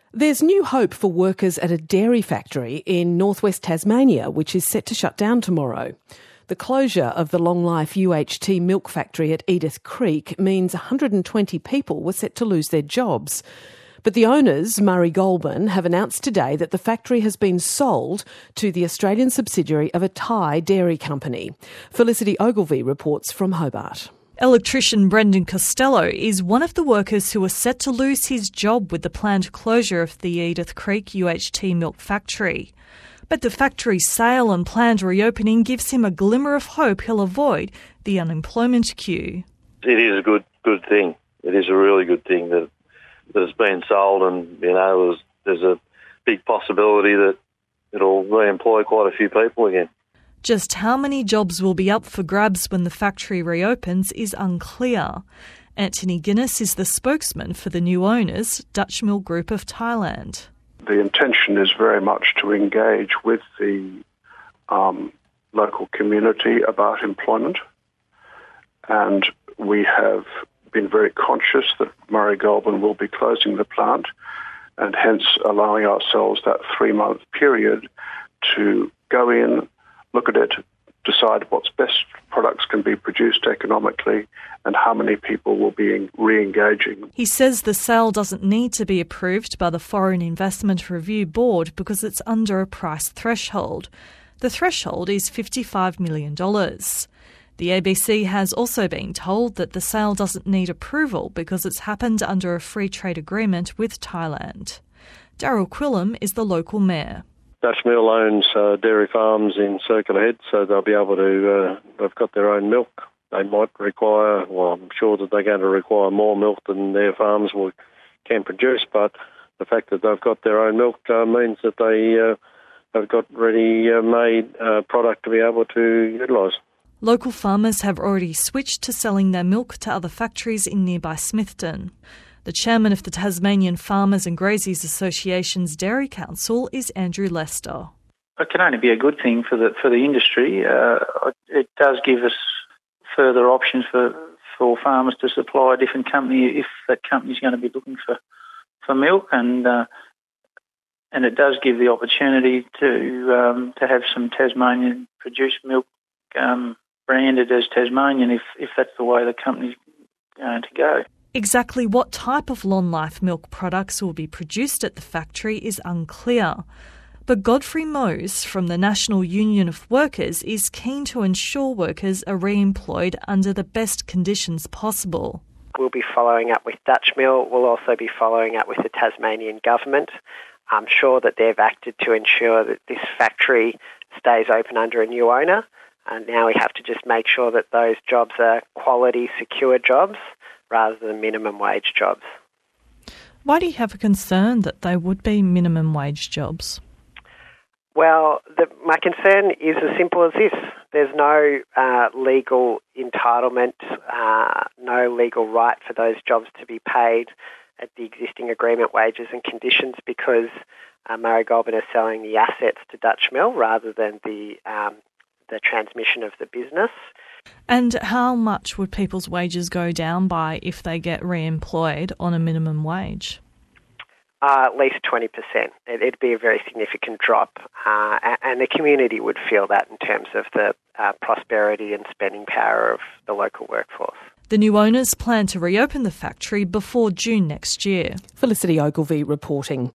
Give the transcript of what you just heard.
There's new hope for workers at a dairy factory in northwest Tasmania, which is set to shut down tomorrow. The closure of the long-life UHT milk factory at Edith Creek means 120 people were set to lose their jobs. But the owners, Murray Goulburn, have announced today that the factory has been sold to the Australian subsidiary of a Thai dairy company. Felicity Ogilvie reports from Hobart. Electrician Brendan Costello is one of the workers who are set to lose his job with the planned closure of the Edith Creek UHT milk factory. But the factory's sale and planned reopening gives him a glimmer of hope he'll avoid the unemployment queue. It is a good thing. It is a really good thing that it's been sold, and there's a big possibility that it'll re-employ quite a few people again. Just how many jobs will be up for grabs when the factory reopens is unclear. Anthony Guinness is the spokesman for the new owners, Dutch Mill Group of Thailand. The intention is very much to engage with the local community about employment, and we have been very conscious that Murray Goulburn will be closing the plant, and hence allowing ourselves that 3-month period to go in, look at it, decide what's best products can be produced economically and how many people will be re-engaging. He says the sale doesn't need to be approved by the Foreign Investment Review Board because it's under a price threshold. The threshold is $55 million. The ABC has also been told that the sale doesn't need approval because it's happened under a free trade agreement with Thailand. Daryl Quillam is the local mayor. Dutch Mill owns dairy farms in Circular Head, so they'll be able to, they've got their own milk. They might require, well, I'm sure that they're going to require more milk than their farms can produce, but the fact that they've got their own milk means that they have got ready-made product to be able to utilise. Local farmers have already switched to selling their milk to other factories in nearby Smithton. The chairman of the Tasmanian Farmers and Graziers Association's Dairy Council is Andrew Lester. It can only be a good thing for the industry. It does give us further options for farmers to supply a different company if that company is going to be looking for milk, and it does give the opportunity to have some Tasmanian produced milk branded as Tasmanian if that's the way the company's going to go. Exactly what type of long-life milk products will be produced at the factory is unclear. But Godfrey Mose from the National Union of Workers is keen to ensure workers are re-employed under the best conditions possible. We'll be following up with Dutch Mill. We'll also be following up with the Tasmanian government. I'm sure that they've acted to ensure that this factory stays open under a new owner. And now we have to just make sure that those jobs are quality, secure jobs rather than minimum wage jobs. Why do you have a concern that they would be minimum wage jobs? Well, my concern is as simple as this. There's no legal entitlement, no legal right for those jobs to be paid at the existing agreement wages and conditions because Murray Goulburn is selling the assets to Dutch Mill rather than the transmission of the business. And how much would people's wages go down by if they get re-employed on a minimum wage? At least 20%. It'd be a very significant drop, and the community would feel that in terms of the prosperity and spending power of the local workforce. The new owners plan to reopen the factory before June next year. Felicity Ogilvie reporting.